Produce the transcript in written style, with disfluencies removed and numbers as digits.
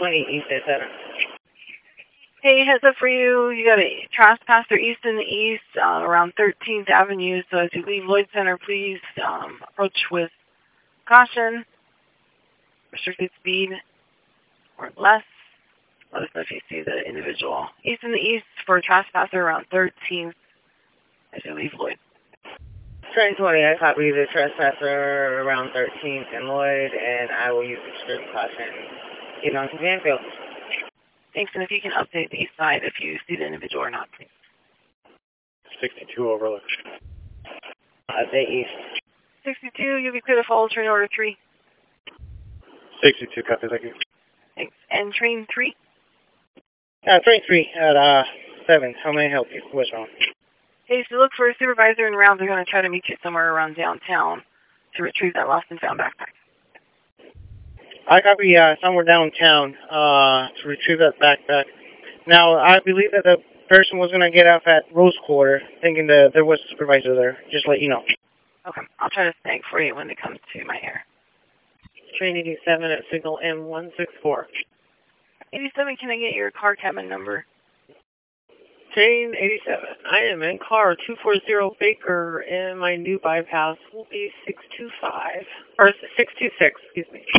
20 East at 7. Hey, heads up for you. You got a trespasser east in the east around 13th Avenue. So as you leave Lloyd Center, please approach with caution, restricted speed, or less. Let us know if you see the individual. East in the east for a trespasser around 13th as you leave Lloyd. Train 20, I copy the trespasser around 13th and Lloyd, and I will use extreme caution. Get on to Vanfield. Thanks, and if you can update the east side if you see the individual or not, please. 62 Overlook. Update east. 62, you'll be clear to follow train order 3. 62, copy, thank you. Thanks. And train 3? Train 3 at 7. How may I help you? What's wrong? Hey, so look for a supervisor and rounds. They're going to try to meet you somewhere around downtown to retrieve that lost and found backpack. I copy somewhere downtown to retrieve that backpack. Now, I believe that the person was going to get off at Rose Quarter, thinking that there was a supervisor there. Just let you know. Okay, I'll try to snag for you when it comes to my hair. Train 87 at signal M164. 87, can I get your car cabin number? Train 87. I am in car 240 Baker, and my new bypass will be 625, or 626, excuse me.